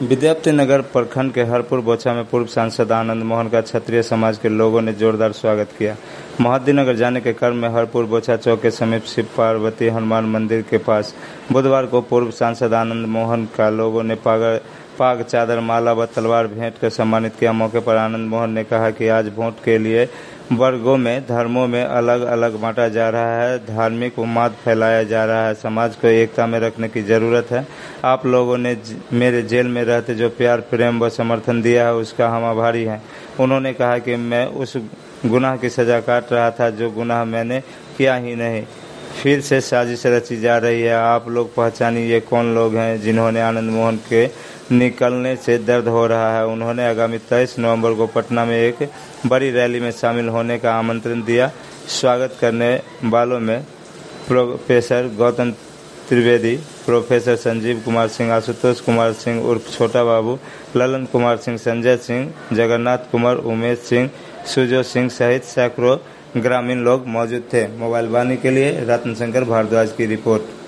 विद्यापति नगर प्रखंड के हरपुर बोचा में पूर्व सांसद आनंद मोहन का क्षत्रिय समाज के लोगों ने जोरदार स्वागत किया। मोहद्दीनगर जाने के क्रम में हरपुर बोचा चौक के समीप शिव पार्वती हनुमान मंदिर के पास बुधवार को पूर्व सांसद आनंद मोहन का लोगों ने पाग चादर माला व तलवार भेंट कर सम्मानित किया। मौके पर आनंद मोहन ने कहा कि आज वोट के लिए वर्गों में धर्मों में अलग अलग बांटा जा रहा है, धार्मिक उन्माद फैलाया जा रहा है, समाज को एकता में रखने की जरूरत है। आप लोगों ने मेरे जेल में रहते जो प्यार प्रेम व समर्थन दिया है उसका हम आभारी हैं। उन्होंने कहा कि मैं उस गुनाह की सजा काट रहा था जो गुनाह मैंने किया ही नहीं, फिर से साजिश रची जा रही है। आप लोग पहचानिए ये कौन लोग हैं जिन्होंने आनंद मोहन के निकलने से दर्द हो रहा है। उन्होंने आगामी 23 नवंबर को पटना में एक बड़ी रैली में शामिल होने का आमंत्रण दिया। स्वागत करने वालों में प्रोफेसर गौतम त्रिवेदी, प्रोफेसर संजीव कुमार सिंह, आशुतोष कुमार सिंह उर्फ छोटा बाबू, ललन कुमार सिंह, संजय सिंह, जगन्नाथ कुमार, उमेश सिंह, सुजो सिंह सहित सैकड़ों ग्रामीण लोग मौजूद थे। मोबाइल वाणी के लिए रत्न शंकर भारद्वाज की रिपोर्ट।